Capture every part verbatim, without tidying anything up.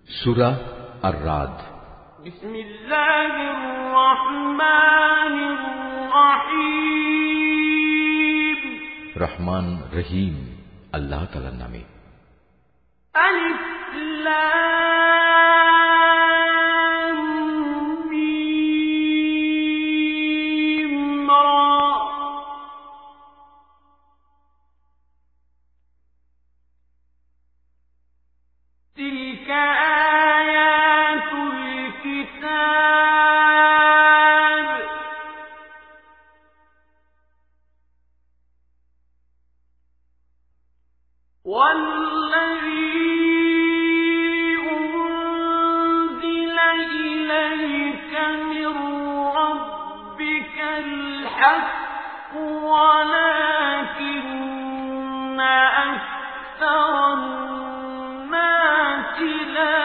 সূরা আর-রাদ। বিসমিল্লাহির রহমানির রহিম। রহমান রহিম আল্লাহ তাআলার নামে। আলিফ লাম মিম রা। তিলকা আয়াতুল কিতাব ওয়াল্লাযী উনজিলা ইলাইকা মির রাব্বিকাল হাক্কু ওয়ালাকিন্না আকসারান নাসি লা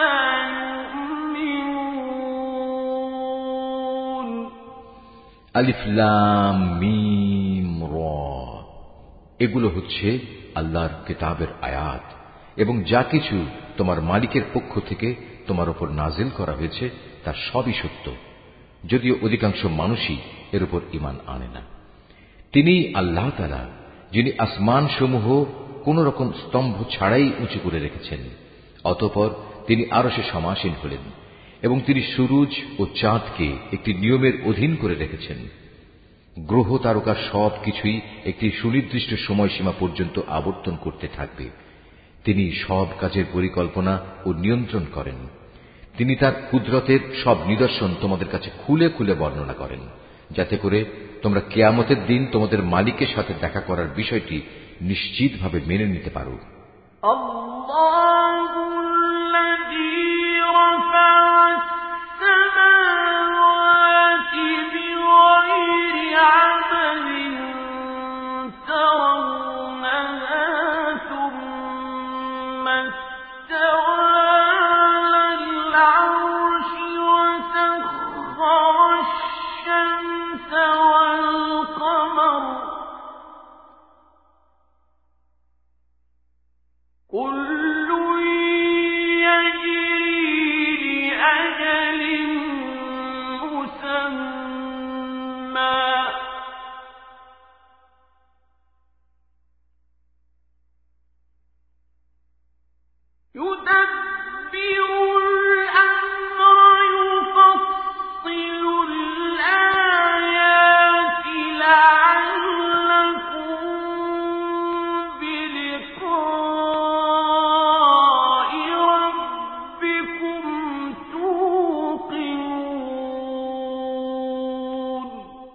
ইউমিনুন। আলিফ লাম মিম রা, এগুলো হচ্ছে আল্লাহর কিতাবের আয়াত এবং যা কিছু তোমার মালিকের পক্ষ থেকে তোমার উপর নাজিল করা হয়েছে তা সবই সত্য, যদিও অধিকাংশ মানুষই এর উপর ঈমান আনে না। তিনি আল্লাহ তাআলা যিনি আসমান সমূহ কোন রকম স্তম্ভ ছাড়াই উঁচু করে রেখেছেন, অতঃপর তিনি আরশে সমাসীন হলেন এবং তিনি সূরজ ও চাঁদকে একটি নিয়মের অধীন করে রেখেছেন। গ্রহ তারকা সব কিছুই একটি সুনির্দিষ্ট সময়সীমা পর্যন্ত আবর্তন করতে থাকবে। তিনি সব কাজের পরিকল্পনা ও নিয়ন্ত্রণ করেন। তিনি তার কুদরতের সব নিদর্শন তোমাদের কাছে খুলে খুলে বর্ণনা করেন, যাতে করে তোমরা কিয়ামতের দিন তোমাদের মালিকের সাথে দেখা করার বিষয়টি নিশ্চিতভাবে মেনে নিতে পারো। আল্লাহুল্লাযী রাফা'আস সামাওয়াতি বিগাইরি আমাদিন তারাওনাহা সুম্মা ইস্তাওয়া আলাল আরশি ওয়া সাখখারাশ শামসা ওয়াল কমার কুল্লুন ইয়াজরি লিআজালিন মুসাম্মা يُدَبِّرُ الْأَمْرَ يُفَصِّلُ الْآيَاتِ لَعَلَّكُمْ بِلِقَاءِ رَبِّكُمْ تُوقِنُونَ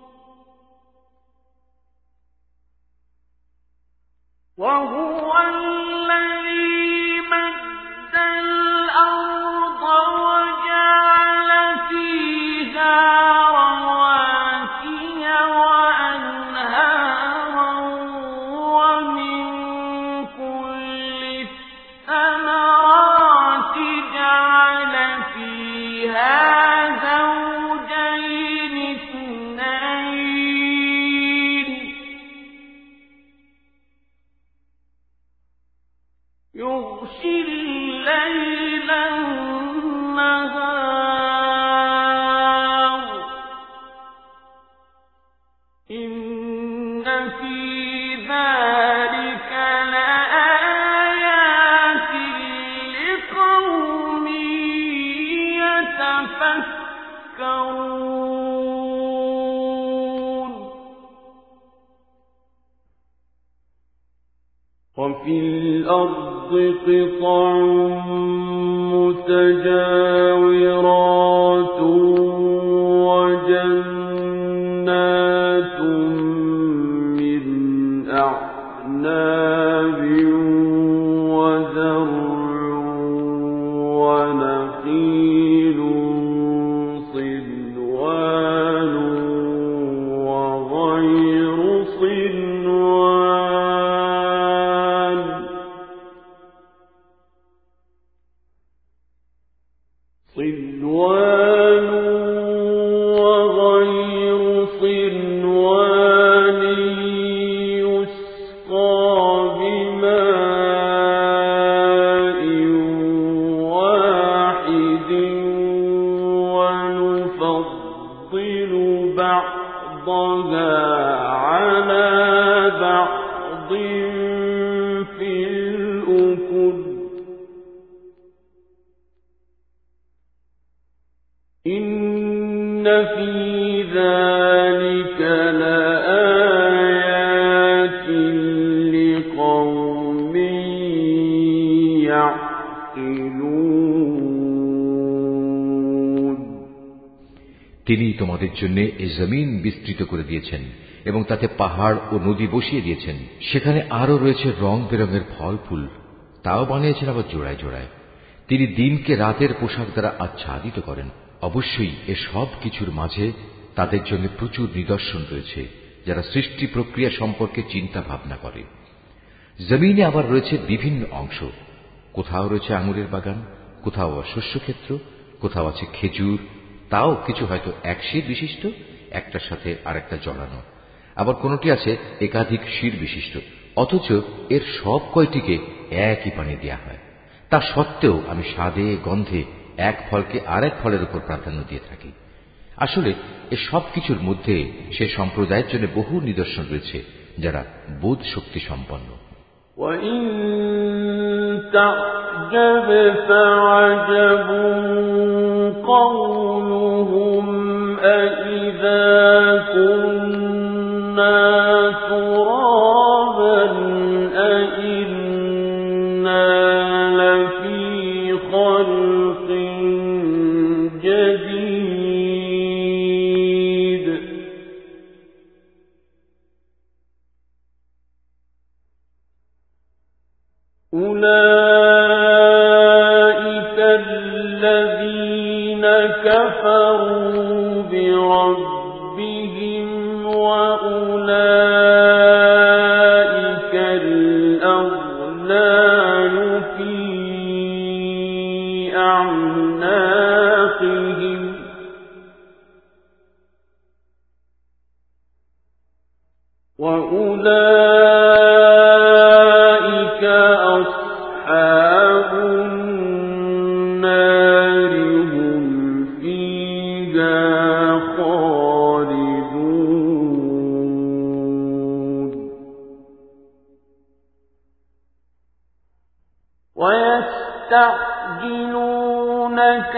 وَهُوَ الَّذِي مَدَّ الْأَرْضَ وَجَعَلَ فِيهَا رَوَاسِيَ وَأَنْهَارًا وَمِن كُلِّ الثَّمَرَاتِ جَعَلَ فِيهَا زَوْجَيْنِ اثْنَيْنِ يُغْشِي اللَّيْلَ النَّهَارَ إِنَّ فِي ذَلِكَ لَآيَاتٍ لِقَوْمٍ يَتَفَكَّرُونَ وَفِي الْأَرْضِ قِطَعٌ مُتَجَاوِرَاتٌ وَجَنَّاتٌ مِّنْ أَعْنَابٍ وَزَرْعٌ وَنَخِيلٌ صِنْوَانٌ وَغَيْرُ صِنْوَانٍ صِنْوَانٌ وَغَيْرُ صِنْوَانٍ يُسْقَىٰ بِمَاءٍ وَاحِدٍ بعضها على بعض في الأكل إن في ذلك لآيات لقوم يعقلون তিনি তোমাদের জন্য এই জমিন বিস্তৃত করে দিয়েছেন এবং তাতে পাহাড় ও নদী বসিয়ে দিয়েছেন। সেখানে আরো রয়েছে রং বেরঙের ফল ফুল, তাও বানিয়েছেন আবার জোড়ায় জোড়ায়। তিনি দিনকে রাতের পোশাক দ্বারা আচ্ছাদিত করেন। অবশ্যই এ সব কিছুর মাঝে তাদের জন্য প্রচুর নিদর্শন রয়েছে যারা সৃষ্টি প্রক্রিয়া সম্পর্কে চিন্তা ভাবনা করে। জমিনে আবার রয়েছে বিভিন্ন অংশ, কোথাও রয়েছে আঙুরের বাগান, কোথাও শস্যক্ষেত্র, কোথাও আছে খেজুর, তাও কিছু হয়তো এক শির বিশিষ্ট, একটার সাথে আরেকটা জড়ানো, আবার কোনটি আছে একাধিক শির বিশিষ্ট, অথচ এর সব কয়টিকে একই পানি দেয়া হয়। তা সত্ত্বেও আমি স্বাদে গন্ধে এক ফলকে আরেক ফলের উপর প্রাধান্য দিয়ে থাকি। আসলে এ সব কিছুর মধ্যে সে সম্প্রদায়ের জন্য বহু নিদর্শন রয়েছে যারা বোধ শক্তি সম্পন্ন। وَإِن تَعْجَبْ فَعَجَبٌ قَوْلُهُمْ أَإِذَا كُنَّا تُرَابًا أَإِنَّا لَفِي خَلْقٍ جَدِيدٍ أُولَئِكَ الَّذِينَ كَفَرُوا بِرَبِّهِمْ وَأُولَئِكَ الْأَغْلَالُ فِي أَعْنَاقِهِمْ وَأُولَئِكَ أَصْحَابُ النَّارِ هُمْ فِيهَا خَالِدُونَ وَيَسْتَعْجِلُونَكَ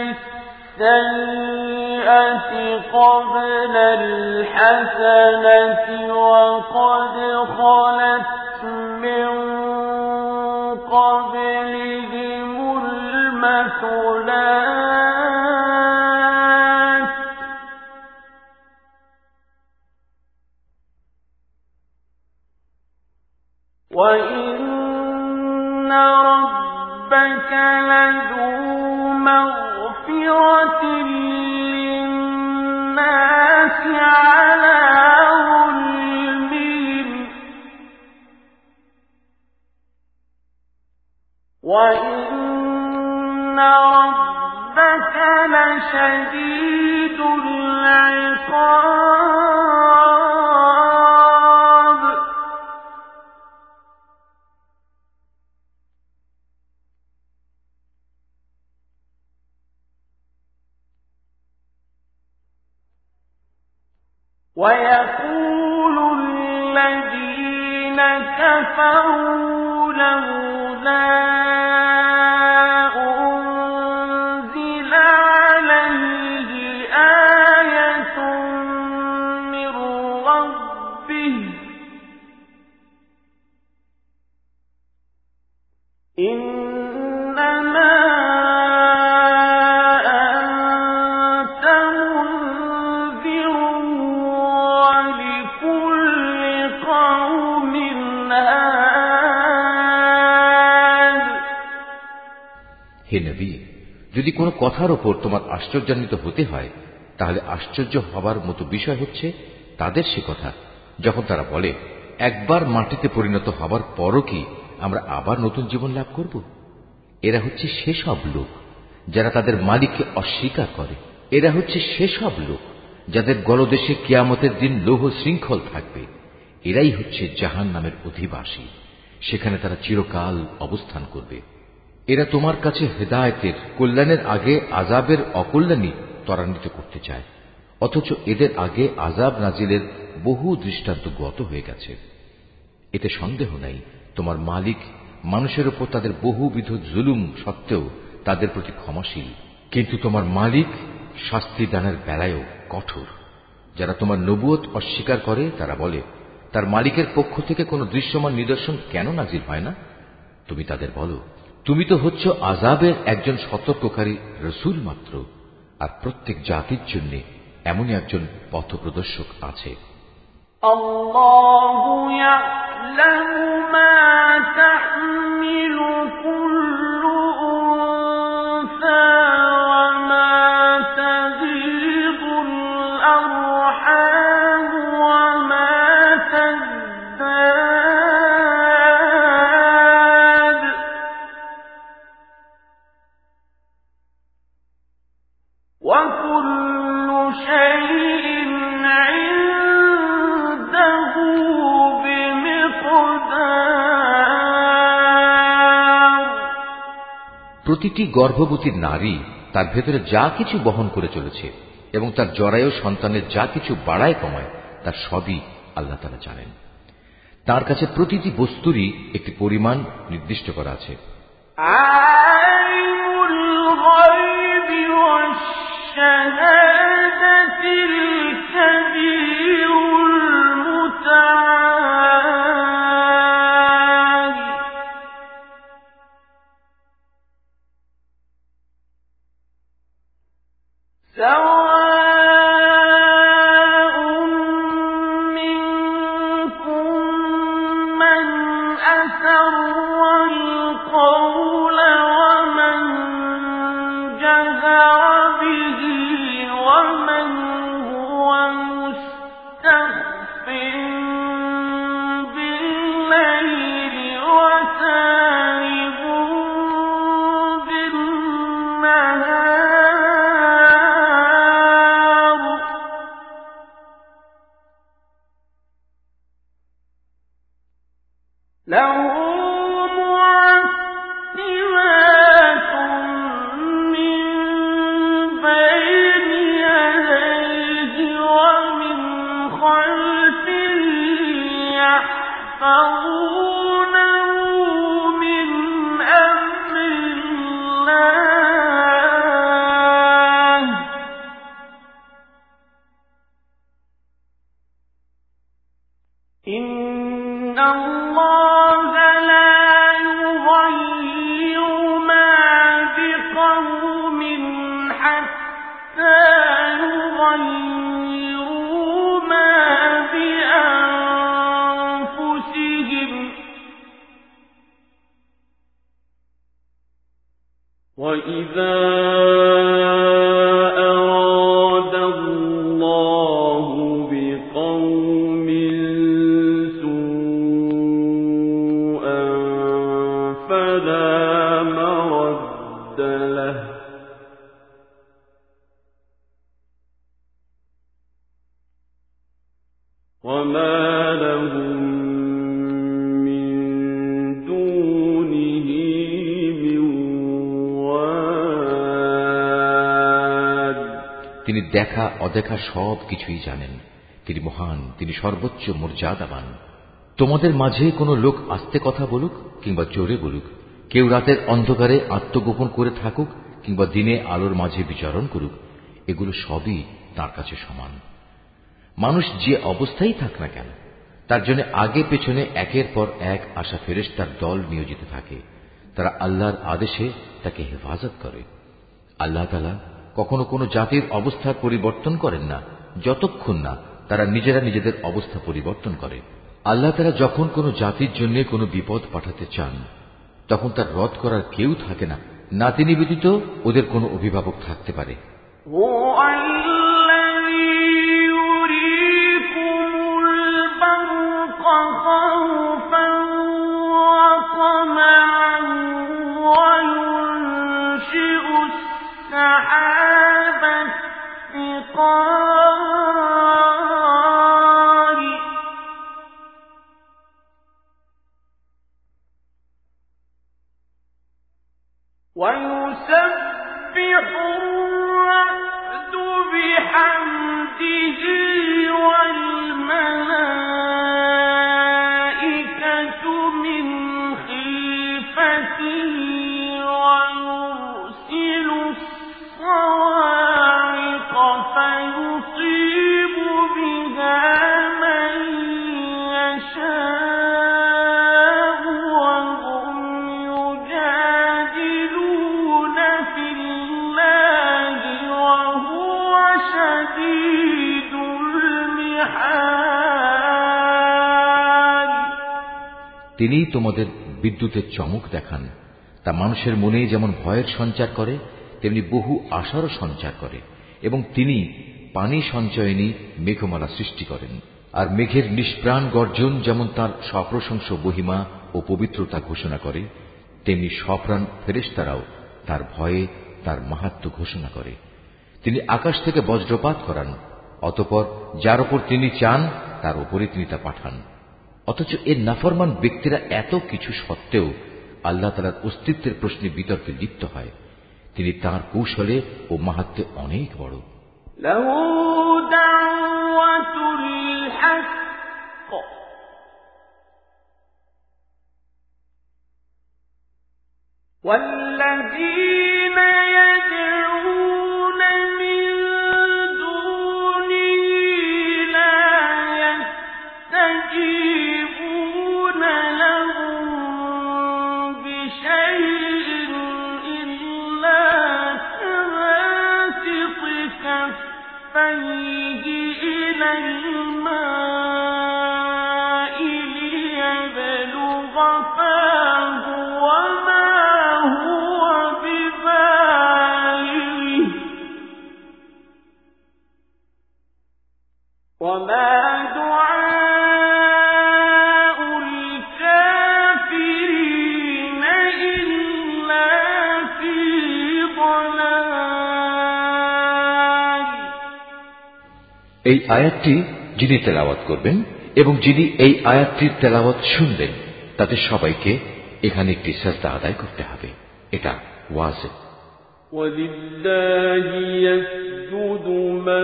بِالسَّيِّئَةِ قَبْلَ الْحَسَنَةِ وَقَدْ خَلَتْ مِن قَبْلِهِمُ الْمَثُلَاتُ وَإِنَّ رَبَّكَ لَذُو مَغْفِرَةٍ لِّلنَّاسِ عَلَىٰ ظُلْمِهِمْ وَإِنَّ رَبَّكَ لَشَدِيدُ الْعِقَابِ وَيَقُولُ الَّذِينَ كَفَرُوا لَوْلَا أُنزِلَ عَلَيْهِ آيَةٌ مِّن رَّبِّهِ إِنَّمَا أَنتَ مُنذِرٌ وَلِكُلِّ قَوْمٍ هَادٍ হে নবী, যদি কোনো কথার উপর তোমার আশ্চর্যান্বিত হতে হয় তাহলে আশ্চর্য হবার মতো বিষয় হচ্ছে তাদের সে কথা যখন তারা বলে, একবার মাটিতে পরিণত হবার পরও কি আমরা আবার নতুন জীবন লাভ করব? এরা হচ্ছে সেসব লোক যারা তাদের মালিককে অস্বীকার করে। এরা হচ্ছে সেসব লোক যাদের গলদেশে কিয়ামতের দিন লৌহ শৃঙ্খল থাকবে। এরাই হচ্ছে জাহান্নামের অধিবাসী, সেখানে তারা চিরকাল অবস্থান করবে। এরা তোমার কাছে হেদায়েতের কল্যাণের আগে আযাবের অকল্যাণই ত্বরান্বিত করতে চায়। অথচ এদের আগে আযাব নাজিলের বহু দৃষ্টান্ত গত হয়ে গেছে। এতে সন্দেহ নাই তোমার মালিক মানুষের উপর তাদের বহুবিধ জুলুম সত্ত্বেও তাদের প্রতি ক্ষমাশীল, কিন্তু তোমার মালিক শাস্তি দানের বেলায়ও কঠোর। যারা তোমার নবুয়ত অস্বীকার করে তারা বলে, তার মালিকের পক্ষ থেকে কোনো দৃশ্যমান নিদর্শন কেন নাজিল হয় না? তুমি তাদের বলো, তুমি তো হচ্ছ আযাবের একজন সতর্ককারী রসূল মাত্র, আর প্রত্যেক জাতির জন্য এমনই একজন পথপ্রদর্শক আছে। আল্লাহু ইয়া'লামু মা তাহমিলু কুল্লু উনসা ওয়া মা তাগীদুল আরহাম ওয়া মা তাজদাদ ওয়া কুল্লু শাইইন প্রতিটি গর্ভবতী নারী তার ভেতরে যা কিছু বহন করে চলেছে এবং তার জরায়ু সন্তানের যা কিছু বাড়ায় কমায় তার সবই আল্লাহ তাআলা জানেন। তার কাছে প্রতিটি বস্তুরই একটি পরিমাণ নির্দিষ্ট করা আছে। আলিমুল গায়বি ওয়াশ শাহাদাতিল কাবীরুল মুতাআল সাওয়াউন মিনকুম মান আসররাল কওলা ওয়া মান জাহারা বিহি ওয়া মান হুয়া মুস্তাখফিন বিল-লাইলি ওয়া সারিবুন বিন-নাহার লাহু মু'আক্কিবাতুন মিন বাইনি ইয়াদাইহি ওয়া মিন খালফিহি ইয়াহফাযুনাহু মিন আমরিল্লাহ ইন্নাল্লাহা লা ইউগায়্য়িরু মা বিকওমিন হাত্তা ইউগায়্য়িরু মা বিআনফুসিহিম ওয়া ইযা আরাদা আল্লাহু বিকওমিন সুআন ফালা মারাদ্দা লাহু ওয়া মা লাহুম মিন দুনিহি মিন ওয়াল। তিনি দেখা অদেখা সব কিছুই জানেন। তিনি মহান, তিনি সর্বোচ্চ মর্যাদাবান। তোমাদের মাঝে কোনো লোক আস্তে কথা বলুক কিংবা জোরে বলুক, কেউ রাতের অন্ধকারে আত্মগোপন করে থাকুক কিংবা দিনে আলোর মাঝে বিচরণ করুক, এগুলো সবই তার কাছে সমান। মানুষ যে অবস্থায় থাক না কেন, তার জন্য আগে পেছনে একের পর এক আসা ফেরেশতার দল নিয়োজিত থাকে। তারা আল্লাহর আদেশে তাকে হেফাজত করে। আল্লাহ তাআলা কখনো কোনো জাতির অবস্থার পরিবর্তন করেন না যতক্ষণ না তারা নিজেরা নিজেদের অবস্থা পরিবর্তন করে। আল্লাহ তাআলা যখন কোনো জাতির জন্য কোনো বিপদ পাঠাতে চান তখন তার রদ করার কেউ থাকে না, না তিনি ব্যতীত ওদের কোনো অভিভাবক থাকতে পারে। ويسبح الرعد بحمد তিনিই তোমাদের বিদ্যুতের চমক দেখান, তা মানুষের মনে যেমন ভয়ের সঞ্চার করে তেমনি বহু আশারও সঞ্চার করে। এবং তিনি পানি সঞ্চয়নী মেঘমালা সৃষ্টি করেন। আর মেঘের নিষ্প্রাণ গর্জন যেমন তার সপ্রশংস মহিমা ও পবিত্রতা ঘোষণা করে, তেমনি সপ্রাণ ফেরেশতারাও তার ভয়ে তার মাহাত্ম্য ঘোষণা করে। তিনি আকাশ থেকে বজ্রপাত করান, অতঃপর যার উপর তিনি চান তার উপরে তিনি তা পাঠান। অথচ এর নাফরমান ব্যক্তিরা এত কিছু সত্ত্বেও আল্লাহ তাআলার অস্তিত্বের প্রশ্নে বিতর্কে লিপ্ত হয়। তিনি তাঁর কৌশলে ও মাহাত্ম্যে অনেক বড়। লাহু দাওয়াতুল হক ওয়াল্লাযীনা ইয়াদউনা মিন দুনিহি লা ইয়াস্তাজীবুনা লাহুম বিশাইইন ইল্লা কাবাসিতি কাফাইহি ইলাল মা'i লিয়াবলুগা ফাহু ওয়া وما دعاء الكافرين إلا في ضلال। এই আয়াতটি যিনি তেলাওয়াত করবেন এবং যিনি এই আয়াতটির তেলাওয়াত শুনবেন তাতে সবাইকে এখানে একটি সাজদা আদায় করতে হবে। এটা ওয়াজিব। ওয়ালিল্লাহি ইয়াসজুদু মান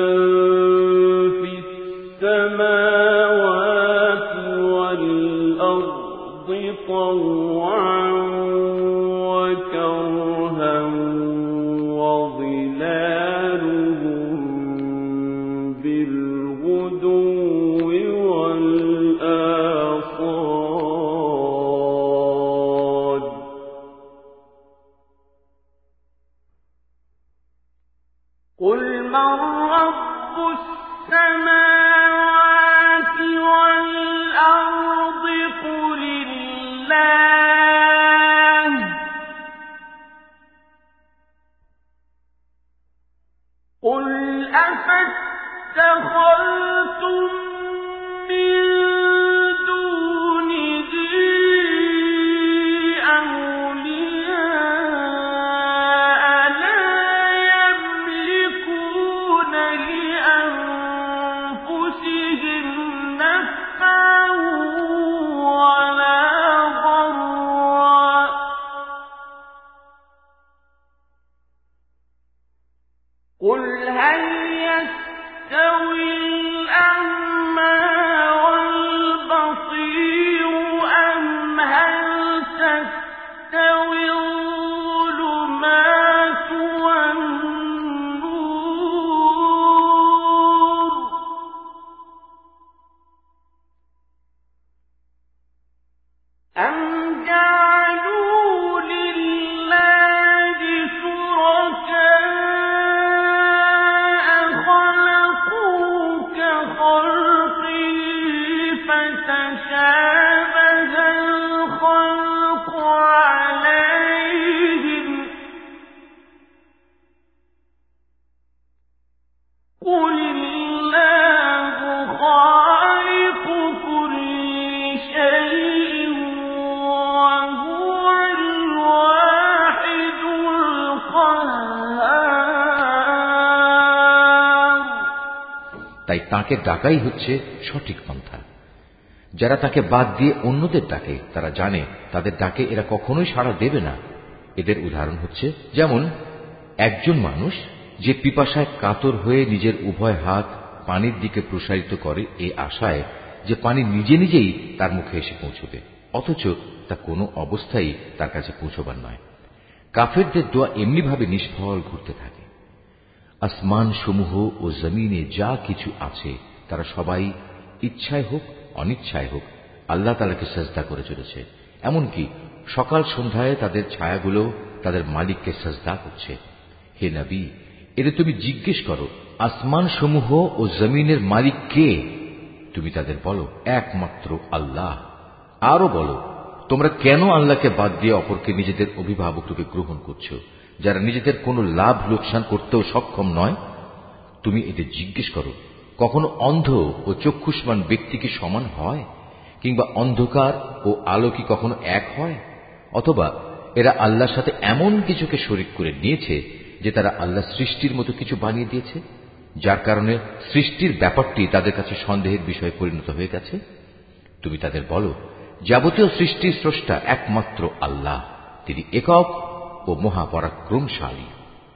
السماوات والأرض طوعا وكرها وظلالهم بالغدو والآصال قل من رب السماوات والأرض قل الله قل أفاتخذتم من دونه أولياء لا يملكون لأنفسهم نفعا ولا ضرا قل هل يستوي الأعمى والبصير أم هل تستوي الظلمات والنور أم جعلوا لله شركاء خلقوا كخلقه فتشابه الخلق عليهم قل الله خالق كل شيء وهو الواحد القهار। তাই তাকে ডাকাই হচ্ছে সঠিক পন্থা। যারা তাকে বাদ দিয়ে অন্যদের ডাকে তারা জানে তাদের ডাকে এরা কখনোই সাড়া দেবে না। এদের উদাহরণ হচ্ছে যেমন একজন মানুষ যে পিপাসায় কাতর হয়ে নিজের উভয় হাত পানির দিকে প্রসারিত করে এই আশায় যে পানি নিজে নিজেই তার মুখে এসে পৌঁছবে, অথচ তা কোনো অবস্থায় তার কাছে পৌঁছবার নয়। কাফেরদের দোয়া এমনিভাবে নিষ্ফল ঘুরতে থাকে। আসমান সমূহ ও জমিনে যা কিছু আছে তারা সবাই ইচ্ছায় হোক অনিচ্ছায় হোক আল্লাহ তাআলাকে সিজদা করে চলেছে। এমনকি সকাল সন্ধ্যায় তাদের ছায়াগুলো তাদের মালিককে সিজদা করছে। হে নবী, এদের তুমি জিজ্ঞেস করো, আসমান সমূহ ও জমিনের মালিক কে? তুমি তাদের বলো, একমাত্র আল্লাহ। আরো বলো, তোমরা কেন আল্লাহকে বাদ দিয়ে অপরকে নিজেদের অভিভাবক রূপে গ্রহণ করছো, যারা নিজেদের কোনো লাভ লোকসান করতেও সক্ষম নয়? তুমি এদের জিজ্ঞেস করো, কখনো অন্ধ ও চক্ষুষ্মান ব্যক্তি কি সমান হয়? কিংবা অন্ধকার ও আলো কি কখনো এক হয়? অথবা এরা আল্লাহর সাথে এমন কিছুকে শরীক করে নিয়েছে যে তারা আল্লাহ সৃষ্টির মতো কিছু বানিয়ে দিয়েছে, যার কারণে সৃষ্টির ব্যাপারটি তাদের কাছে সন্দেহের বিষয়ে পরিণত হয়ে গেছে। তুমি তাদের বলো, যাবতীয় সৃষ্টির স্রষ্টা একমাত্র আল্লাহ, তিনি একক ও মহাপরাক্রমশালী।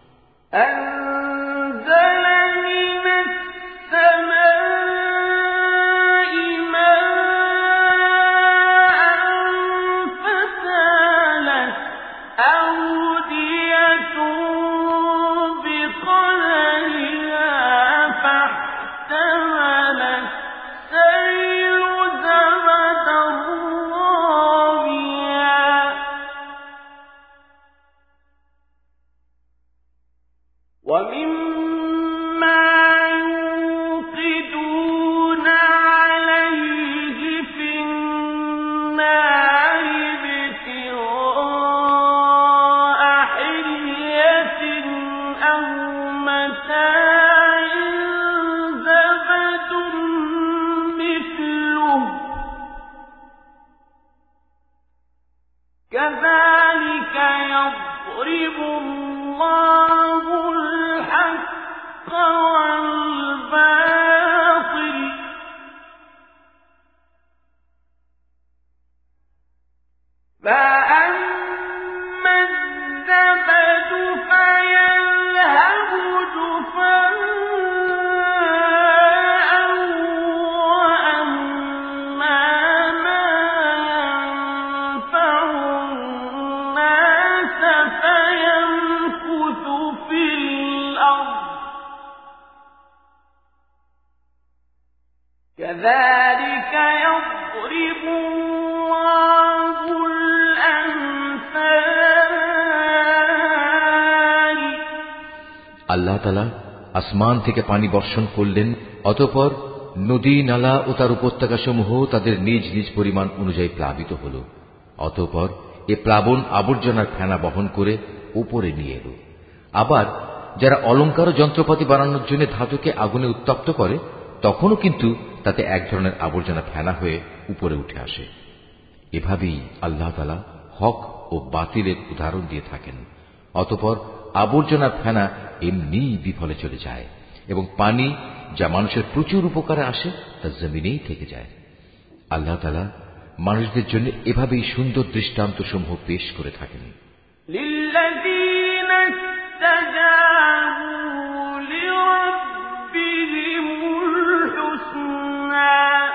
كذلك يضرب الله الحق والباطل فأما الزبد فيذهب جفاء كذلك يضرب الله الأمثال আল্লাহ তাআলা আসমান থেকে পানি বর্ষণ করলেন, অতঃপর নদী নালা ও তার উপত্যকা সমূহ তাদের নিজ নিজ পরিমাণ অনুযায়ী প্লাবিত হল। অতঃপর এ প্লাবন আবর্জনার ফেনা বহন করে উপরে নিয়ে এল। আবার যারা অলংকার ও যন্ত্রপাতি বানানোর জন্য ধাতুকে আগুনে উত্তপ্ত করে, তখনও কিন্তু তাতে এক ধরনের আবর্জনা ফেনা হয়ে উপরে উঠে আসে। এভাবেই আল্লাহ তাআলা হক ও বাতিলের উদাহরণ দিয়ে থাকেন। অতঃপর আবর্জনার ফেনা এমনি বিফলে চলে যায় এবং পানি যা মানুষের প্রচুর উপকারে আসে তা জমিনেই থেকে যায়। আল্লাহ তাআলা মানুষদের জন্য এভাবেই সুন্দর দৃষ্টান্ত সমূহ পেশ করে থাকেন। লিল্লাযীনা ইসতাজাবু লিরাব্বিহিমুল হুসনা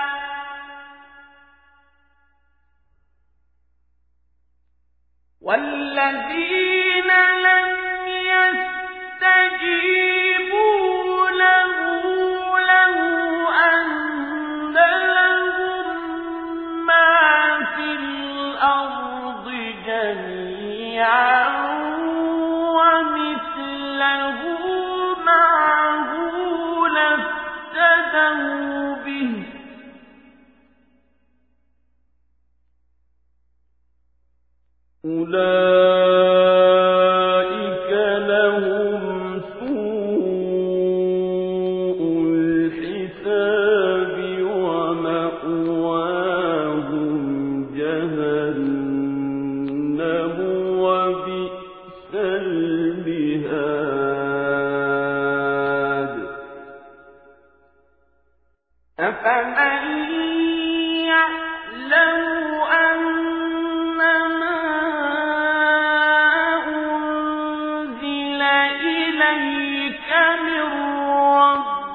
ওয়াল্লাযীনা লাম ইসতাজিবু লাহু লাউ আন্না লাহুম মা ফিল আরদি জামিআন ওয়া মিসলাহু মা'হু লাফতাদাউ বিহি أولئك لهم سوء الحساب ومأواهم جهنم وبئس المهاد أفمن يعلم أن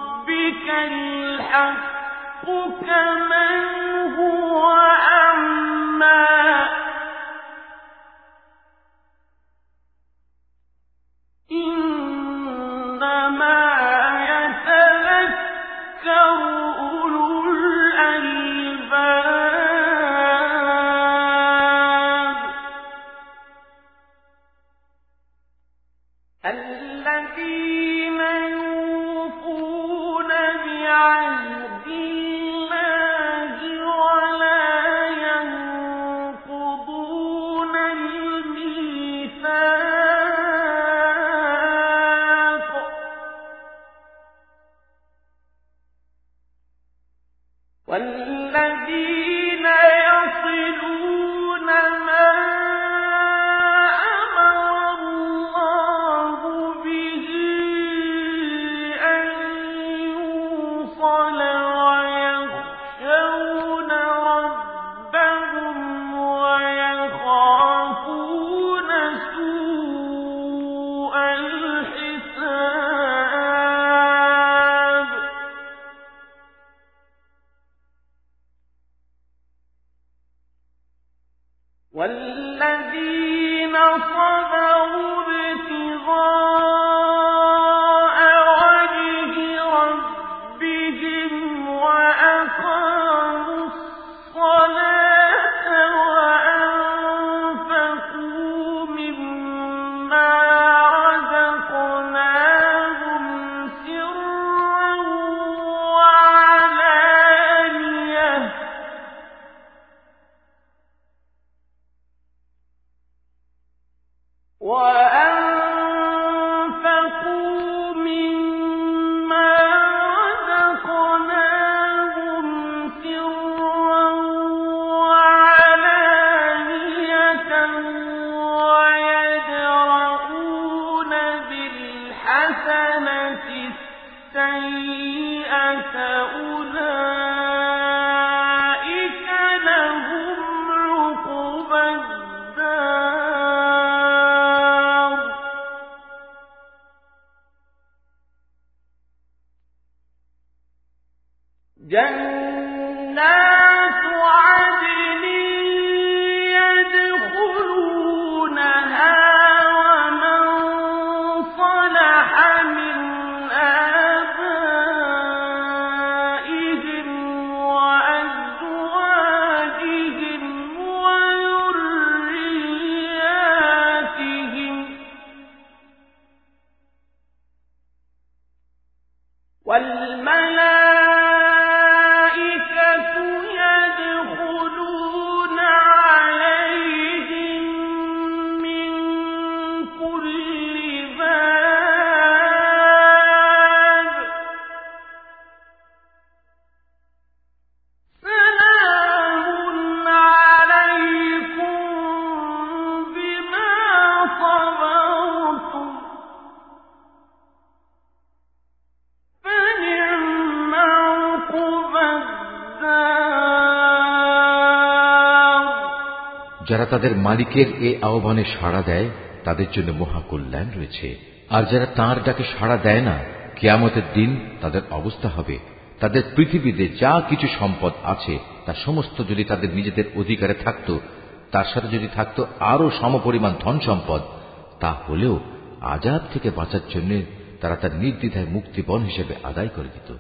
যারা তাদের মালিকের এ আহ্বানে সাড়া দেয় তাদের জন্য মহা কল্যাণ রয়েছে, আর যারা তাঁর ডাকে সাড়া দেয় না, কিয়ামতের দিন তাদের অবস্থা হবে তাদের পৃথিবীতে যা কিছু সম্পদ আছে তা সমস্ত যদি তাদের নিজেদের অধিকারে থাকত, তার সাথে যদি থাকত আরো সমপরিমাণ ধন সম্পদ, তা হলেও আযাব থেকে বাঁচার জন্য তারা তার নির্দ্বিধায় মুক্তিপণ হিসেবে আদায় করে দিত।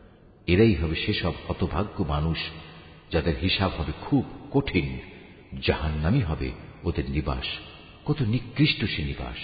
এরাই হবে সেসব হতভাগ্য মানুষ যাদের হিসাব হবে খুব কঠিন। জাহান্নামই হবে ওদের নিবাস। কত নিকৃষ্ট সে নিবাস।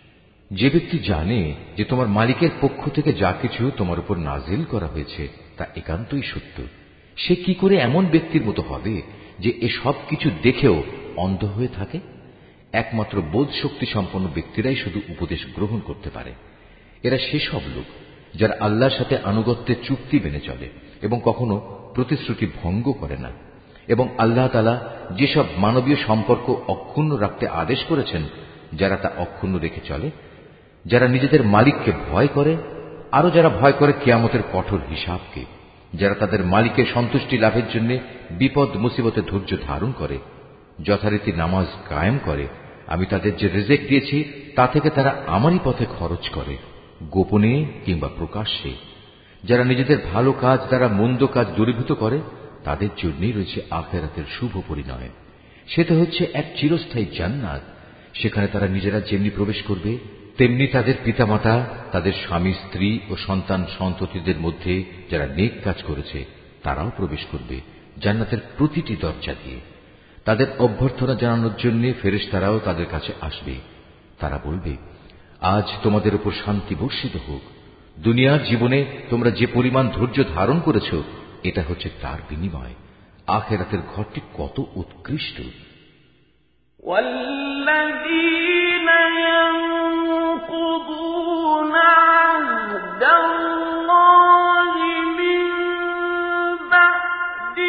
যে ব্যক্তি জানে যে তোমার মালিকের পক্ষ থেকে যা কিছু তোমার উপর নাজিল করা হয়েছে তা একান্তই সত্য, সে কি করে এমন ব্যক্তির মতো হবে যে এসব কিছু দেখেও অন্ধ হয়ে থাকে? একমাত্র বোধ শক্তি সম্পন্ন ব্যক্তিরাই শুধু উপদেশ গ্রহণ করতে পারে। এরা সেসব লোক যারা আল্লাহর সাথে আনুগত্যের চুক্তি মেনে চলে এবং কখনো প্রতিশ্রুতি ভঙ্গ করে না, এবং আল্লাহ তাআলা যেসব মানবীয় সম্পর্ক অক্ষুণ্ণ রাখতে আদেশ করেছেন যারা তা অক্ষুণ্ণ রেখে চলে, যারা নিজেদের মালিককে ভয় করে, আরো যারা ভয় করে কিয়ামতের কঠোর হিসাবকে, যারা তাদের মালিকের সন্তুষ্টি লাভের জন্য বিপদ মুসিবতে ধৈর্য ধারণ করে, যথারীতি নামাজ কায়েম করে, আমি তাদের যে রিজিক দিয়েছি তা থেকে তারা আমারই পথে খরচ করে, গোপনে কিংবা প্রকাশ্যে। যারা নিজেদের ভালো কাজ দ্বারা মন্দ কাজ দূরীভূত করে তাদের জন্যই রয়েছে আখিরাতের শুভ পরিণয়। সেটা হচ্ছে এক চিরস্থায়ী জান্নাত। সেখানে তারা নিজেরা যেমনি প্রবেশ করবে তেমনি তাদের পিতামাতা, তাদের স্বামী স্ত্রী ও সন্তান সন্ততিদের মধ্যে যারা নেক কাজ করেছে তারাও প্রবেশ করবে জান্নাতের প্রতিটি দরজা দিয়ে। তাদের অভ্যর্থনা জানানোর জন্য ফেরেশতারাও তাদের কাছে আসবে। তারা বলবে, আজ তোমাদের উপর শান্তি বর্ষিত হোক। দুনিয়ার জীবনে তোমরা যে পরিমাণ ধৈর্য ধারণ করেছ এটা হচ্ছে তার বিনিময়। আখিরাতের ঘরটি কত উৎকৃষ্ট। والذين ينقضون عهد الله من بعد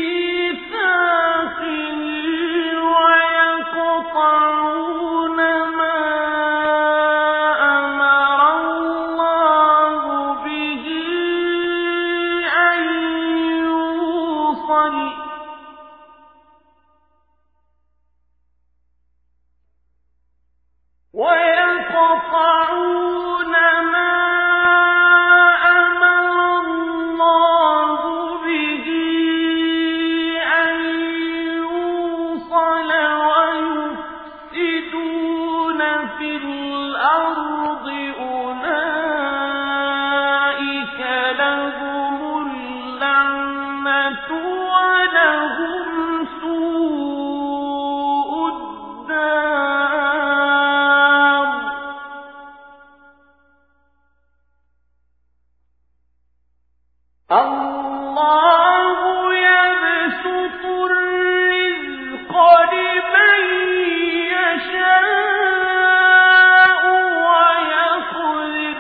ميثاقه ويقطعون ما أمر الله به أن يوصل ويقطعون ما أمر الله به أن يوصل ويفسدون في الأرض أولئك لهم اللعنة ولهم سوء الدار. الله يبسط الرزق لمن يشاء ويقدر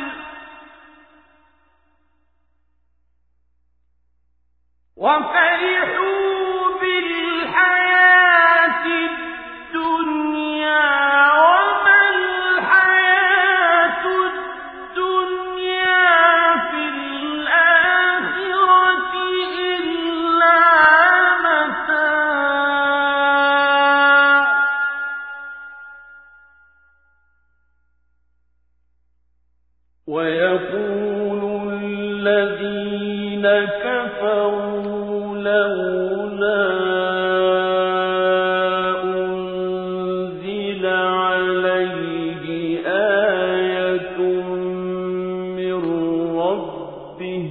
وفرحوا بالحياة الدنيا وما الحياة الدنيا في الآخرة إلا متاع. ويقول الذين كفروا لولا أنزل عليه آية من ربه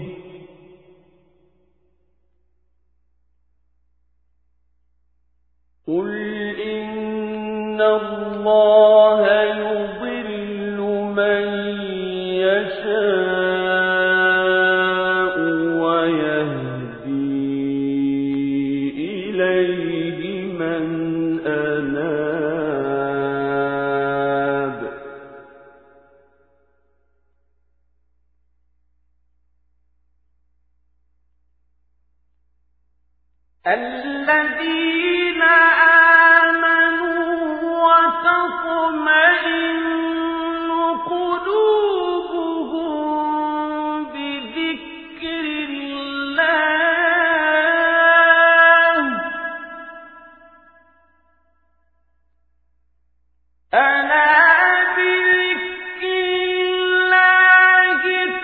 قل إن الله يضل من يشاء ويهدي إليه من أناب. الذين آمنوا وتطمئن قلوبهم بذكر الله ألا بذكر الله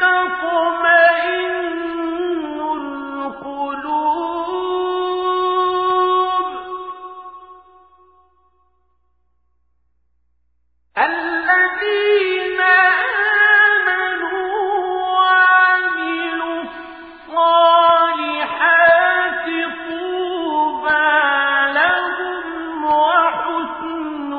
تطمئن القلوب. الذين آمنوا وعملوا الصالحات طوبى لهم وحسن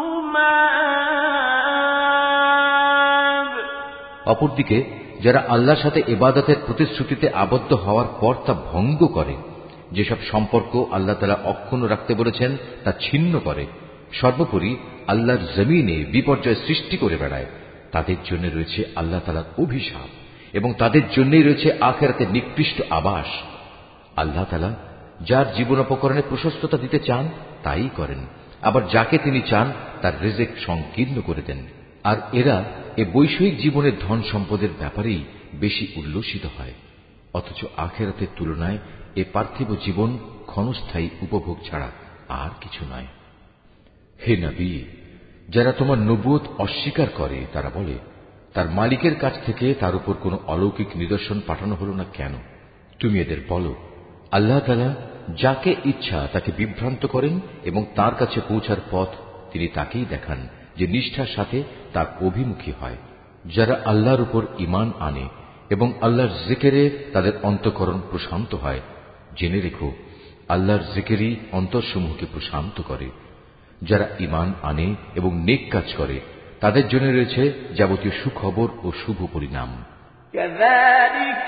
مآب. অপরদিকে যারা আল্লাহর সাথে ইবাদতের প্রতিশ্রুতিতে আবদ্ধ হওয়ার পর তা ভঙ্গ করে, যেসব সম্পর্ক আল্লাহ তাআলা অক্ষুণ্ণ রাখতে বলেছেন তা ছিন্ন করে, সর্বোপরি আল্লাহর জমিনে বিপর্যয় সৃষ্টি করে বেড়ায়, তাদের জন্য রয়েছে আল্লাহ তাআলার অভিশাপ এবং তাদের জন্যই রয়েছে আখিরাতের নিকৃষ্ট আবাস। আল্লাহ তাআলা যার জীবনোপকরণে প্রশস্ততা দিতে চান তাই করেন, আবার যাকে তিনি চান তার রিজিক সংকীর্ণ করে দেন। আর এরা এ বৈষয়িক জীবনের ধন সম্পদের ব্যাপারেই বেশি উল্লসিত হয়, অথচ আখিরাতের তুলনায় এ পার্থিব জীবন ক্ষণস্থায়ী উপভোগ ছাড়া আর কিছু নয়। হে নবী, যারা তোমার নবুয়ত অস্বীকার করে তারা বলে, তার মালিকের কাছ থেকে তার উপর কোনো অলৌকিক নিদর্শন পাঠানো হল না কেন? তুমি এদের বলো, আল্লাহ তাআলা যাকে ইচ্ছা তাকে বিভ্রান্ত করেন এবং তার কাছে পৌঁছার পথ তিনি তাকেই দেখান যে নিষ্ঠার সাথে তার অভিমুখী হয়। যারা আল্লাহর উপর ঈমান আনে এবং আল্লাহর জিকিরে তাদের অন্তঃকরণ প্রশান্ত হয়, জেনে রেখো আল্লাহর জিকিরই অন্তরসমূহকে প্রশান্ত করে। যারা ঈমান আনে এবং নেক কাজ করে তাদের জন্য রয়েছে যাবতীয় সুখবর ও শুভ পরিণাম। كذلك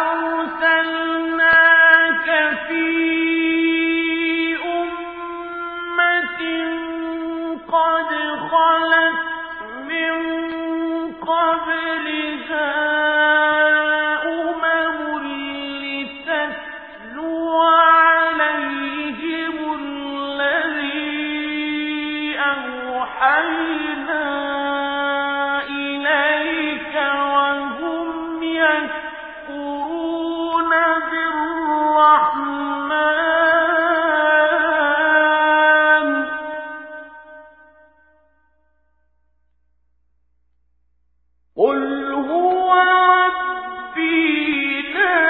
أرسلناك في أمة قد خلت من قبلها أمم لتتلو عليهم الذي أوحينا إليك وهم يكفرون بالرحمن قل هو ربي لا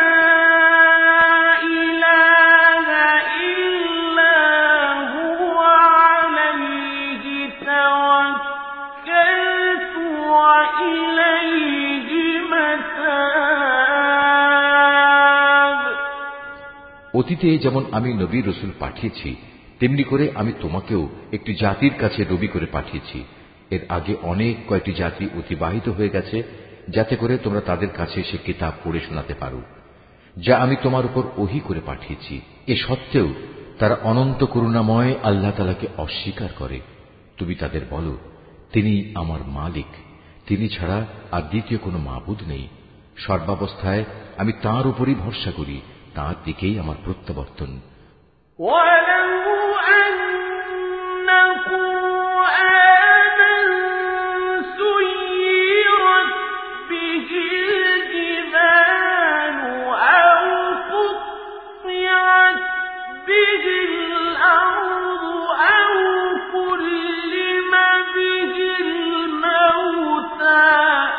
إله إلا هو عليه توكلت وإليه متاب অতীতে যেমন আমি নবী রসুল পাঠিয়েছি তেমনি করে আমি তোমাকেও একটি জাতির কাছে নবী করে পাঠিয়েছি। এর আগে অনেক কয়েকটি জাতি অতিবাহিত হয়ে গেছে যাতে করে তোমরা তাদের কাছে সে কিতাব পড়ে শোনাতে পারো যা আমি তোমার উপর ওহী করে পাঠিয়েছি। এ সত্ত্বেও তারা অনন্ত করুণাময় আল্লাহ তাআলাকে অস্বীকার করে। তুমি তাদের বলো, তিনি আমার মালিক, তিনি ছাড়া আর দ্বিতীয় কোনো মাবুদ নেই। সর্বাবস্থায় আমি তাঁর উপরই ভরসা করি, তাঁর দিকেই আমার প্রত্যাবর্তন। ولو أن قرآنا سيرت به الجبال أو قطعت به الأرض أو كلم به الموتى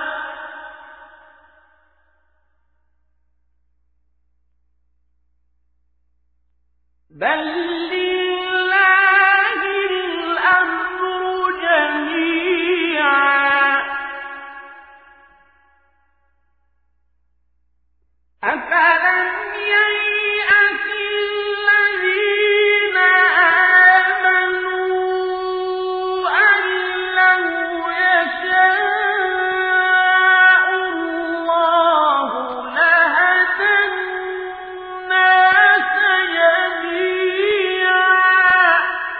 بل لله الأمر جميعا أفلم ييأس الذين آمنوا أن لو يشاء الله لهدى الناس جميعا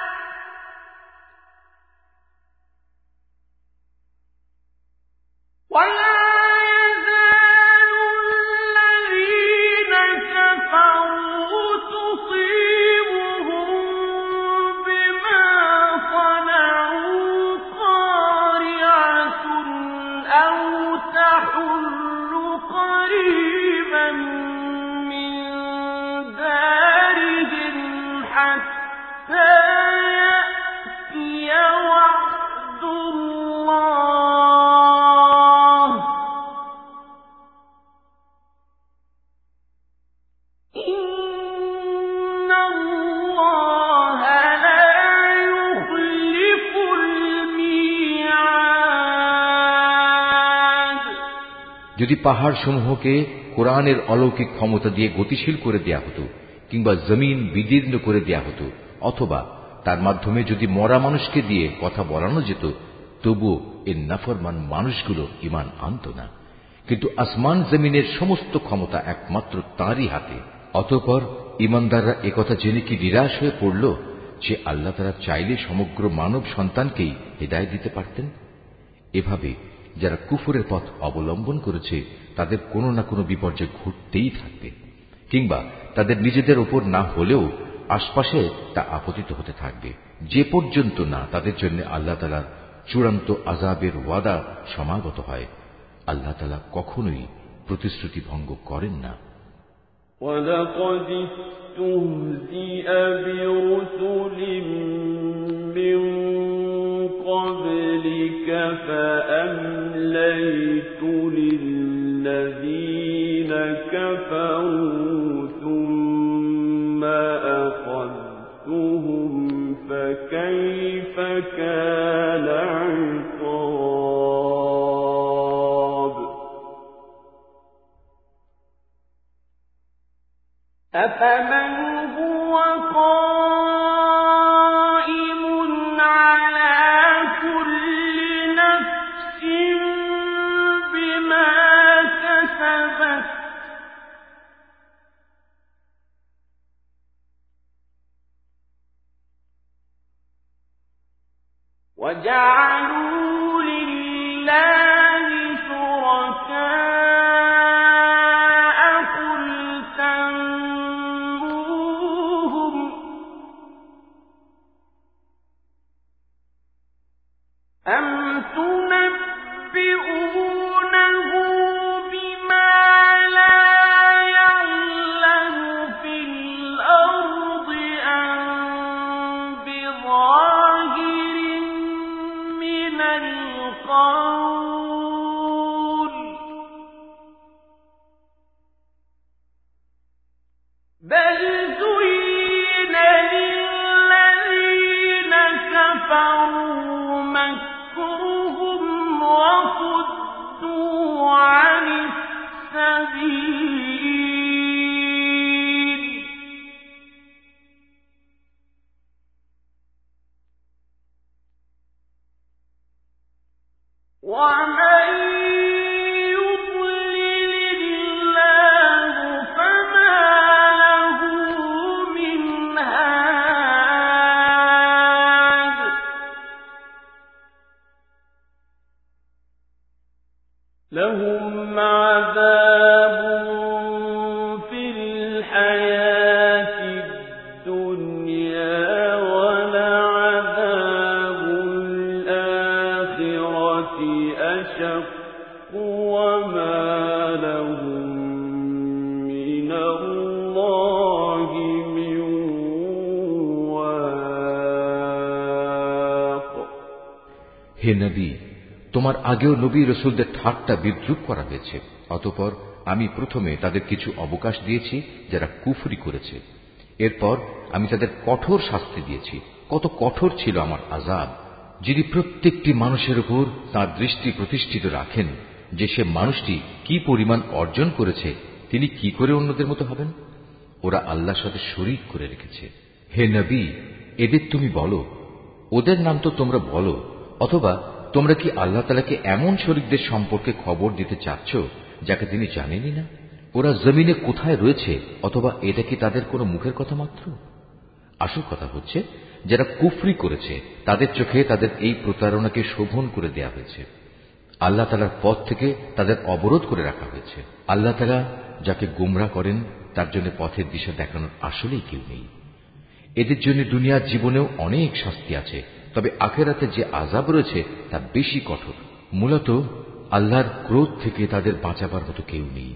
ولا يزال الذين كفروا تصيبهم بما صنعوا قارعة أو تحل قريبا من دارهم حتى يأتي وعد الله إن الله لا يخلف الميعاد যদি পাহাড় সমূহকে কোরআনের অলৌকিক ক্ষমতা দিয়ে গতিশীল করে দেয়া হতো কিংবা জমিন বিদীর্ণ করে দেয়া হতো অথবা তার মাধ্যমে যদি মরা মানুষকে দিয়ে কথা বলানো যেত, তবুও এর নাফরমান মানুষগুলো ঈমান আনত না। কিন্তু আসমান জমিনের সমস্ত ক্ষমতা একমাত্র তাঁরই হাতে। অতঃপর ঈমানদাররা একথা জেনে কি নিরাশ হয়ে পড়ল যে আল্লাহ তাআলা চাইলে সমগ্র মানব সন্তানকেই হেদায়েত দিতে পারতেন? এভাবে যারা কুফরের পথ অবলম্বন করেছে তাদের কোনো না কোনো বিপর্যয় ঘটতেই থাকবে, কিংবা তাদের নিজেদের উপর না হলেও আশপাশে তা আপতিত হতে থাকবে, যে পর্যন্ত না তাদের জন্য আল্লাহ তাআলার চূড়ান্ত আযাবের ওয়াদা সমাগত হয়। আল্লাহ তাআলা কখনোই প্রতিশ্রুতি ভঙ্গ করেন না। وَلَقَدِ اسْتُهْزِئَ بِرُسُلٍ مِّن قَبْلِكَ فأمليت للذين كفروا ثم أخذتهم فكيف كان عقاب أفمن هو قائم على كل نفس بما كسبت وجعلوا لله شركاء قل سموهم أم تنبئونه بما لا يعلم في الأرض أم بظاهر من القول بل زين للذين كفروا مكرهم وصدوا عن السبيل ومن يضلل الله فما له من هاد لهم عذاب في الحياة الدنيا ولعذاب الآخرة أشق وما لهم من الله من واق হে নবী, তোমার আগেও নবী রাসূলদের ঠাট্টা বিদ্রূপ করা হয়েছে। অতঃপর আমি প্রথমে তাদের কিছু অবকাশ দিয়েছি যারা কুফরি করেছে। এরপর আমি তাদের কঠোর শাস্তি দিয়েছি। কত কঠোর ছিল আমার আযাব। যিনি প্রত্যেকটি মানুষের উপর তাঁর দৃষ্টি প্রতিষ্ঠিত রাখেন যে সে মানুষটি কি পরিমাণ অর্জন করেছে, তিনি কি করে অন্যদের মতো হবেন? ওরা আল্লাহর সাথে শরীক করে রেখেছে। হে নবী, এদের তুমি বলো, ওদের নাম তো তোমরা বলো, অথবা তোমরা কি আল্লাহ তাআলাকে এমন শরীকদের সম্পর্কে খবর দিতে চাচ্ছ যাকে তিনি জানেনই না? ওরা জমিনে কোথায় রয়েছে, অথবা এটা কি তাদের কোনো মুখের কথা মাত্র? আসল কথা হচ্ছে, যারা কুফরি করেছে তাদের চোখে তাদের এই প্রতারণাকে শোভন করে দেয়া হয়েছে। আল্লাহ তাআলার পথ থেকে তাদের অবরোধ করে রাখা হয়েছে। আল্লাহ তাআলা যাকে গোমরা করেন তার জন্য পথের দিশা দেখানোর আসলেই কেউ নেই। এদের জন্য দুনিয়ার জীবনেও অনেক শাস্তি আছে, তবে আখিরাতে যে আযাব রয়েছে তা বেশি কঠোর। মূলত আল্লাহর ক্রোধ থেকে তাদের বাঁচাবার মতো কেউ নেই।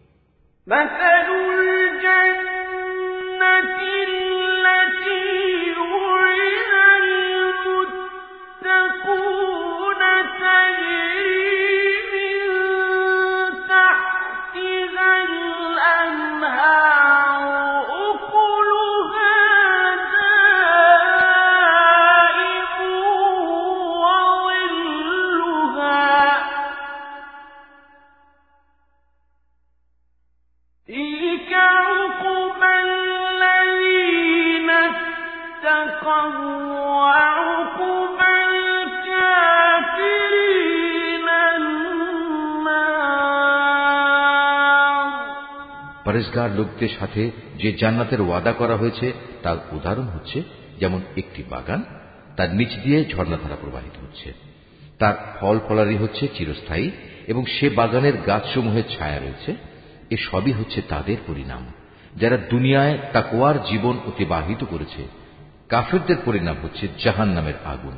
পরেশগার লোকদের সাথে যে জান্নাতের ওয়াদা করা হয়েছে তার উদাহরণ হচ্ছে যেমন একটি বাগান, তার নিচ দিয়ে ঝর্ণাধারা প্রবাহিত হচ্ছে, তার ফল ফলারি হচ্ছে চিরস্থায়ী এবং সে বাগানের গাছসমূহের ছায়া রয়েছে। এ সবই হচ্ছে তাদের পরিণাম যারা দুনিয়ায় তাকওয়ার জীবন অতিবাহিত করেছে। কাফেরদের পরিণাম হচ্ছে জাহান্নামের আগুন।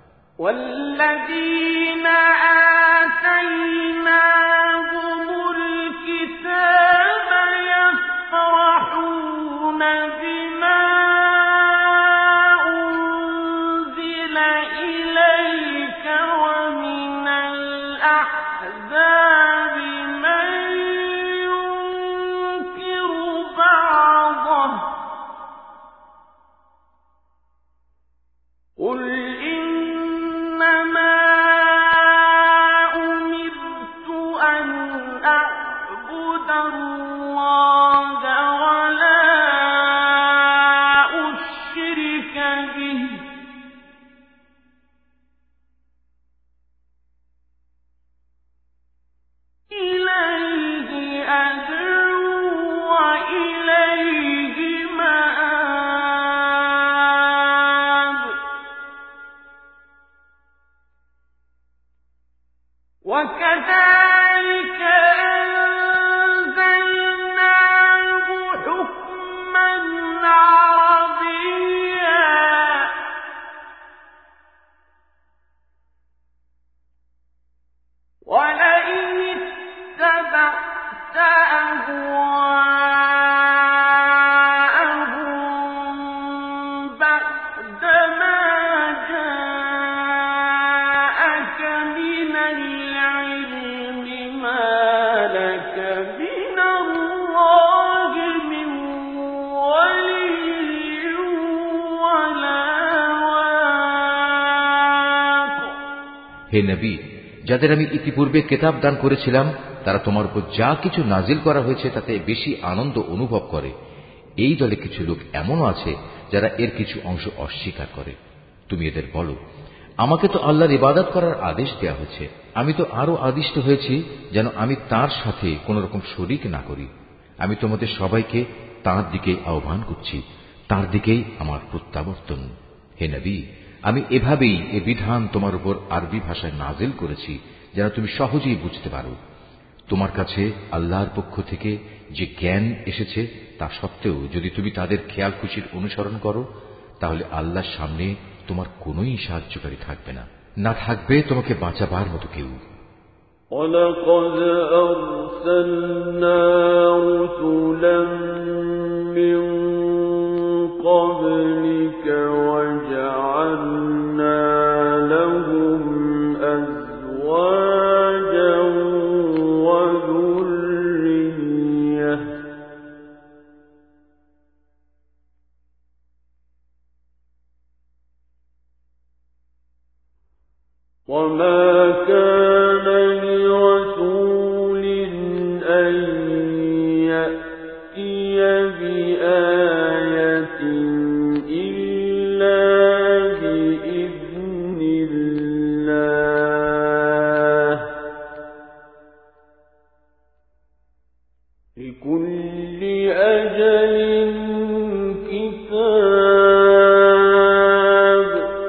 والذين آتيناهم الكتاب يفرحون بما أنزل إليك ومن أعبد الله ولا أشرك به إليه أدعو وإليه مآب وكذلك أنزلناه حكما عربيا ولئن اتبعت أهواءهم بعدما جاءك من العلم ما لك من الله من ولي ولا واق হে নবী, যাদের আমি ইতিপূর্বে কিতাব দান করেছিলাম তারা তোমার উপর যা কিছু নাজিল করা হয়েছে তাতে বেশি আনন্দ অনুভব করে। এই দলে কিছু লোক এমনও আছে যারা এর কিছু অংশ অস্বীকার করে। তুমি এদের বলো, আমাকে তো আল্লাহর ইবাদত করার আদেশ দেয়া হয়েছে, আমি তো আরো আদিষ্ট হয়েছি যেন আমি তার সাথে কোন রকম শরীক না করি। আমি তোমাদের সবাইকে তাঁর দিকে আহ্বান করছি, তাঁর দিকেই আমার প্রত্যাবর্তন। হে নবী, আমি এভাবেই এ বিধান তোমার উপর আরবি ভাষায় নাজিল করেছি যেন তুমি সহজেই বুঝতে পারো। তোমার কাছে আল্লাহর পক্ষ থেকে যে জ্ঞান এসেছে তা সত্ত্বেও যদি তুমি তাদের খেয়াল খুশির অনুসরণ করো তাহলে আল্লাহর সামনে তোমার কোনোই সাহায্যকারী থাকবে না, না থাকবে তোমাকে বাঁচাবার মতো কেউ। وَلَقَدْ أَرْسَلْنَا رُسُلًا مِّن قَبْلِكَ وَجَعَلْنَا لَهُمْ أَزْوَاجًا وَذُرِّيَّةً وَمَا كَانَ لِرَسُولٍ أَن يَأْتِيَ بِآيَةٍ إِلَّا بِإِذْنِ اللَّهِ ۗ لِكُلِّ أَجَلٍ كِتَابٌ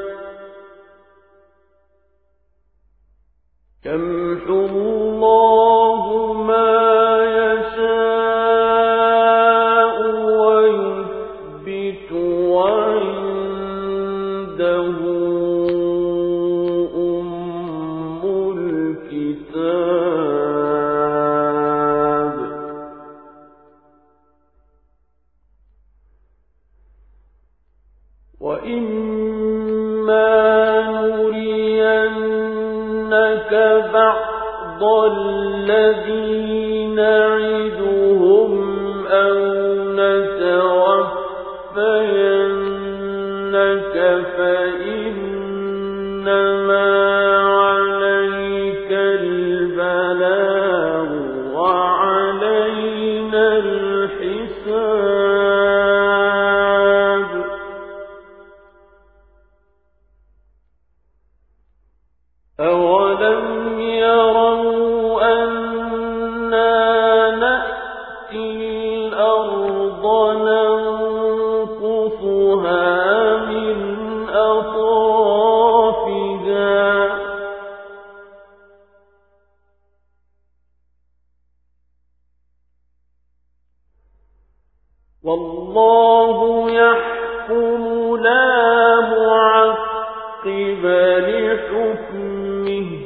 يَمْحُو اللَّهُ مَا يَشَاءُ وَيُثْبِتُ وَعِندَهُ أُمُّ الْكِتَابِ وَإِمَّا نُرِيَنَّكَ بَعْضَ الَّذِي نَعِدُهُمْ أَوْ نَتَوَفَّيَنَّكَ فَإِنَّمَا عَلَيْكَ الْبَلَاغُ وَعَلَيْنَا الْحِسَابُ أَوَلَمْ يَرَوْا أَنَّا نَأْتِي الْأَرْضَ نَنقُصُهَا مِنْ أَطْرَافِهَا وَاللَّهُ يَحْكُمُ لَا مُعَقِّبَ لِحُكْمِهِ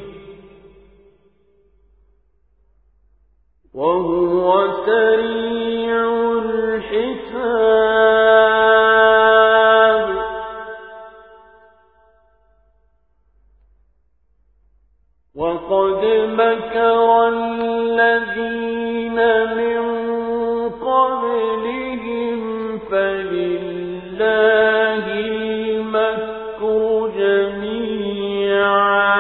وَهُوَ سَرِيعُ الْحِسَابِ وَقَدْ مَكَرَ الَّذِينَ مِن قَبْلِهِمْ فَلِلَّهِ الْمَكْرُ جَمِيعًا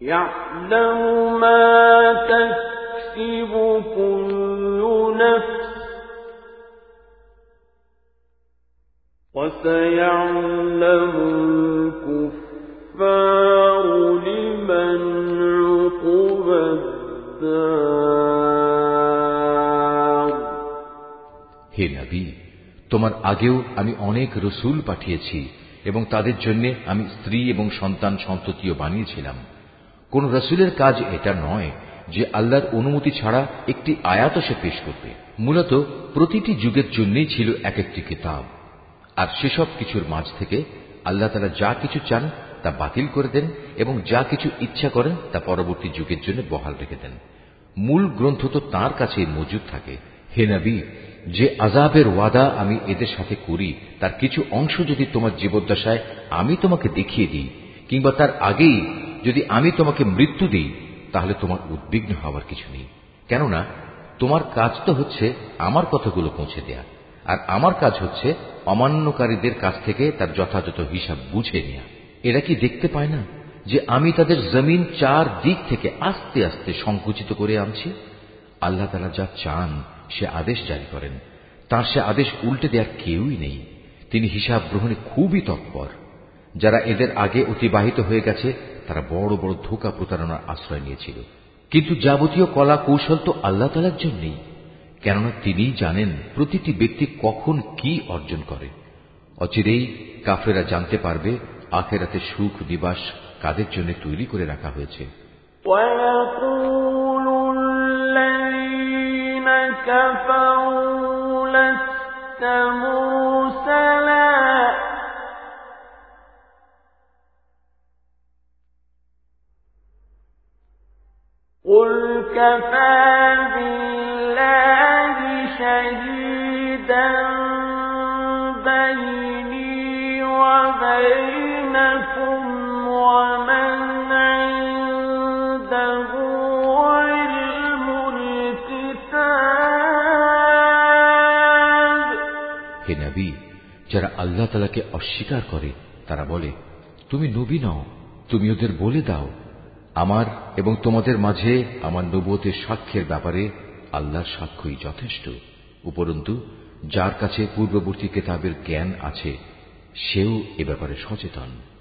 يعلم ما تكسب كل نفس وسيعلم الكفار لمن عقبى الدار। হে নবী, তোমার আগেও আমি অনেক রসুল পাঠিয়েছি এবং তাদের জন্য আমি স্ত্রী এবং সন্তান সন্ততিও বানিয়েছিলাম। কোন রসুলের কাজ এটা নয় যে আল্লাহর অনুমতি ছাড়া একটি আয়াত সে পেশ করবে। মূলত প্রতিটি যুগের জন্যই ছিল এক একটি কিতাব, আর সেসব কিছুর মাঝ থেকে আল্লাহ তাআলা যা কিছু চান তা বাতিল করে দেন এবং যা কিছু ইচ্ছা করেন তা পরবর্তী যুগের জন্য বহাল রেখে দেন। মূল গ্রন্থ তো তাঁর কাছে মজুদ থাকে। হে নবী, যে আযাবের ওয়াদা আমি এদের সাথে করি তার কিছু অংশ যদি তোমার জীবদ্দশায় আমি তোমাকে দেখিয়ে দিই কিংবা তার আগেই যদি আমি তোমাকে মৃত্যু দিই, তাহলে তোমার উদ্বিগ্ন হওয়ার কিছু নেই। কেননা তোমার কাজ তো হচ্ছে আমার কথাগুলো পৌঁছে দেয়া, আর আমার কাজ হচ্ছে অমান্যকারীদের কাছ থেকে তার যথাযথ হিসাব বুঝে নেয়া। এরা কি দেখতে পায় না যে আমি তাদের জমিন চার দিক থেকে আস্তে আস্তে সংকুচিত করে আনছি? আল্লাহ তাআলা যা চান সে আদেশ জারি করেন, তার সে আদেশ উল্টে দেওয়ার কেউই নেই। তিনি হিসাব গ্রহণে খুবই তৎপর। যারা এদের আগে অতিবাহিত হয়ে গেছে তারা বড় বড় ধোঁকা প্রতারণার আশ্রয় নিয়েছিল, কিন্তু যাবতীয় কলা কৌশল তো আল্লাহ তাআলার জন্যই, কেননা তিনিই জানেন প্রতিটি ব্যক্তি কখন কি অর্জন করে। অচিরেই কাফেরা জানতে পারবে আখিরাতে সুখ নিবাস কাদের জন্য তৈরি করে রাখা হয়েছে। وَيَقُولُ الَّذِينَ كَفَرُوا لَسْتَ مُرْسَلًا قُلْ كَفَى بِاللَّهِ شَهِيدًا بَيْنِي وَبَيْنَكُمْ وَمَنْ عِندَهُ عِلْمُ الْكِتَابِ। হে নবী, যারা আল্লাহ তাআলাকে অস্বীকার করে তারা বলে, তুমি নবী নও। তুমি ওদের বলে দাও, আমার এবং তোমাদের মাঝে আমার নবুয়তের সাক্ষ্যের ব্যাপারে আল্লাহর সাক্ষ্যই যথেষ্ট। উপরন্তু যার কাছে পূর্ববর্তী কিতাবের জ্ঞান আছে সেও এ ব্যাপারে সচেতন।